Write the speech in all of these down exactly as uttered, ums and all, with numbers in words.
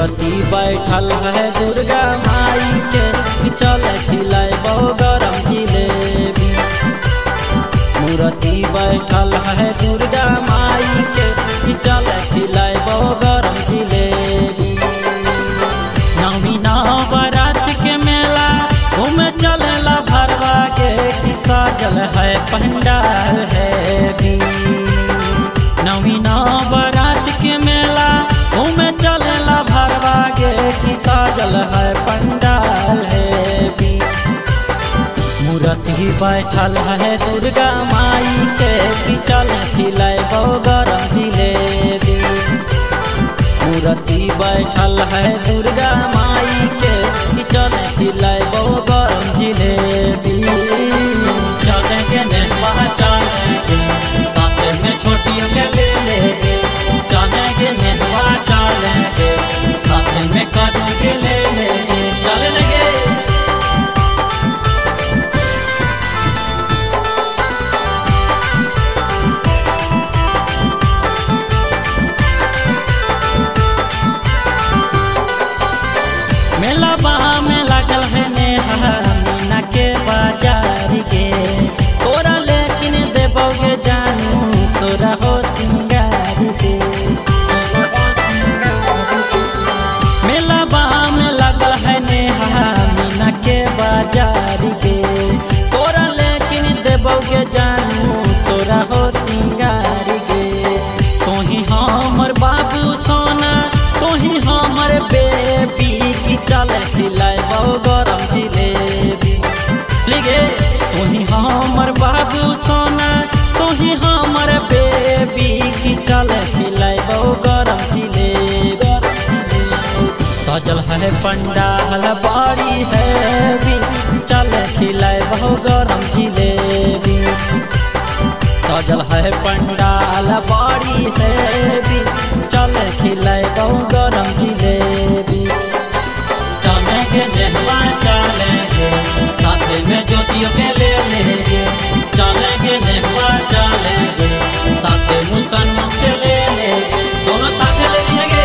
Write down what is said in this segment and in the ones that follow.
मूर्ति बैठल है दुर्गा माई के, चल खिलाबो गरम जिलेबी। मूर्ति बैठल है दुर्गा माई के, चल खिलाबो गरम जिलेबी। नौमी नवरात के मेला घूमे चलेला भरवा के, कि सजल है पंडाल है भी। नौमी नवरात के मेला घूमे चलेला भरवा के, कि सजल है पंडाल है भी। मूर्ति बैठल है दुर्गा माई के, कि चल खिलाबो गरम जिलेबी। मूर्ति बैठल है दुर्गा माई के, कि चल खिलाबो गरम जिलेबी। चलेंगे नेहवा चलेंगे, साथ में छोटियों के ले लेंगे। चलेंगे नेहवा चलेंगे, साथ में कदम के ले लेंगे। चलेंगे मेला बहा में लागल है नेहा मीना के बाजार गे, तोरा लेकिन देबोगे जानू तोरा हो सिंगार गे। मेला बहा में लागल है नेहा मीना के बाजार गे, तोरा लेकिन देबोगे जानू तोरा हो सिंगार गे। तोही हमर बाबू सोना, तोही हमर बेबी, कि चल खिलाबो गरम जिलेबी। लिगे तोही हमर बाबू सोना, तोही हमर बेबी, कि चल खिलाबो गरम जिलेबी। सजल है पंडाल बड़ी है भी, चल खिलाबो गरम जिलेबी। सजल है पंडाल बड़ी है भी, चल खिलाबो गरम जिलेबी। चलेंगे नेहवा चलेंगे, साथ में ज्योतियों के ले लेंगे। चलेंगे नेहवा चलेंगे, साथ में मुस्कान के ले लेंगे। दोनों साथ ले लेंगे।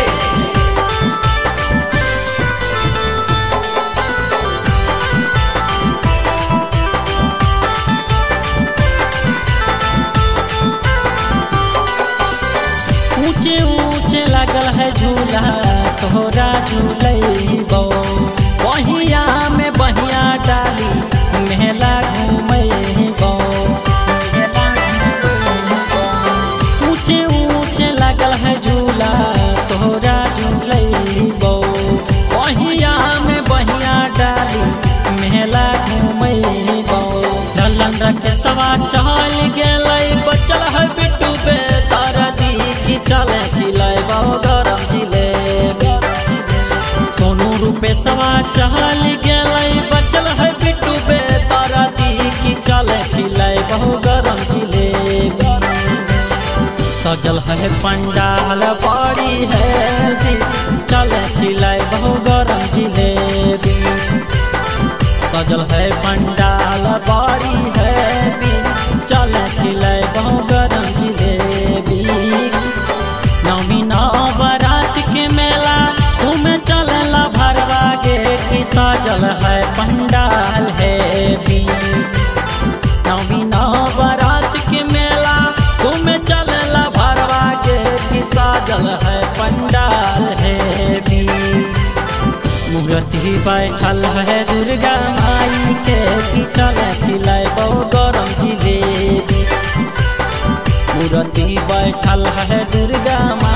ऊंचे ऊंचे लागल है झूला, तोहरा झूलैबो। बहिया में बहिया डाली मेला घूमैबो। ऊंचे ऊंचे लागल है झूला, तोहरा झूलैबो। बहिया में बहिया डाली मेला घूमैबो। ललन रखे सवा चल गेलै, बचल है बिट्टू बे तारा दी, कि चल खिलाबो गरम जिलेबी। सोनू रूपे सवा चल गेलै, बचल है बिट्टू बे तारा दी, कि चल खिलाबो गरम जिलेबी। सजल है पंडाल बड़ी है भी, चल खिलाबो गरम जिलेबी। सजल है पंडाल बड़ी है भी, चल खिलाबो गरम जिलेबी। नौमी नवरात के मेला घूमे चलेला भरवा के, कि सजल है पंडाल है भी। नौमी नवरात के मेला घूमे चलेला भरवा के, कि सजल है पंडाल है भी। मूर्ति बैठल है दुर्गा माई के, कि चल खिलाबो गरम जिलेबी। मूर्ति बैठल है दुर्गा माई